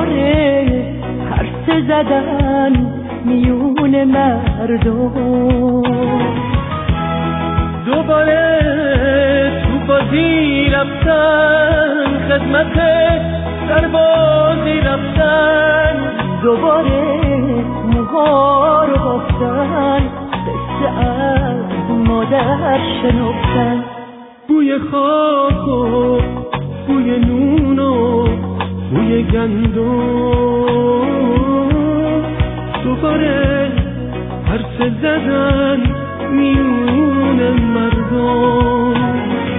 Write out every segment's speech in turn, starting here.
دوباره حرف زدن میون مردم، دوباره تو بازی رفتن، خدمت سربازی رفتن، دوباره موها رو بافتن، قصه از مادر شنفتن. بوی خاک و بوی نون و بوی گندم، دوباره حرف زدن میون مردم.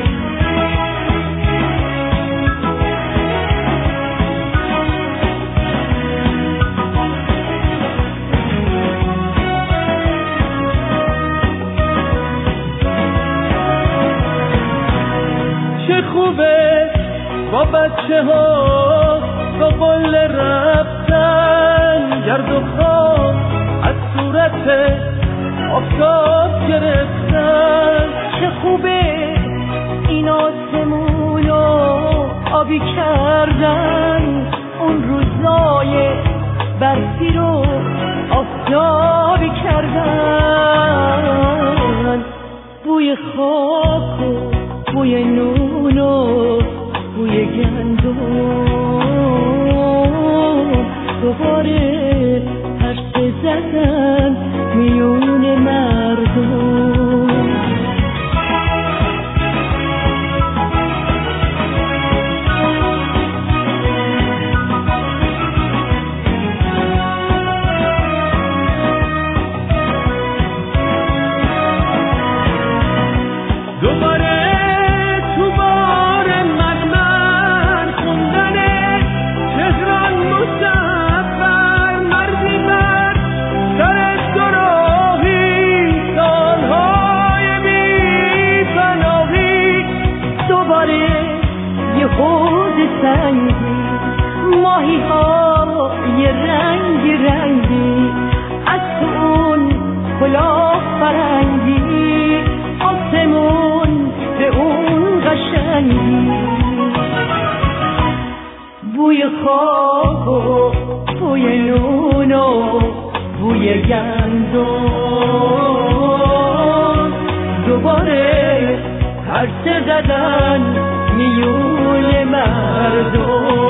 چه خوبه با بچه ها با قله رفتن، گرد و خاک از صورت آفتاب گرفتن. چه خوبه این آسمونو آبی کردن، اون روزای برفی رو آفتابی کردن. بوی خاک و بوی نون و بوی گندم، دوباره حرف زدن میون مردم. دوباره تو بار مرمر خوندن تهران مصور، مردی بر سر گراهی، سالهای بی پناهی. دوباره یه حوض سنگی، ماهی ها یه رنگی رنگی، از اون کلاه فرنگی، آسمون به اون قشنگی. بوی خاک و بوی نون و بوی گندم، دوباره حرف زدن میون مردم.